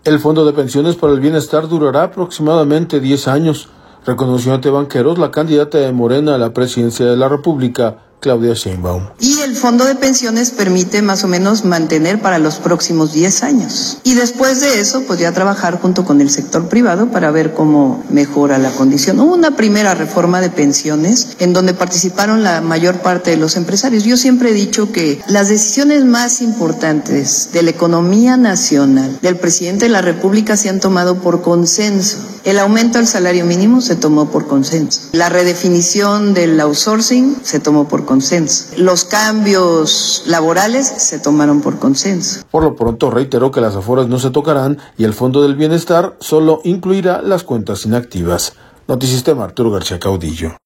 El Fondo de Pensiones para el Bienestar durará aproximadamente 10 años, reconoció ante Banqueros la candidata de Morena a la presidencia de la República, Claudia Sheinbaum. Y el fondo de pensiones permite más o menos mantener para los próximos 10 años. Y después de eso, pues ya trabajar junto con el sector privado para ver cómo mejora la condición. Hubo una primera reforma de pensiones en donde participaron la mayor parte de los empresarios. Yo siempre he dicho que las decisiones más importantes de la economía nacional del presidente de la República se han tomado por consenso. El aumento del salario mínimo se tomó por consenso. La redefinición del outsourcing se tomó por consenso. Los cambios laborales se tomaron por consenso. Por lo pronto reiteró que las aforas no se tocarán y el Fondo del Bienestar solo incluirá las cuentas inactivas. Notisistema, Arturo García Caudillo.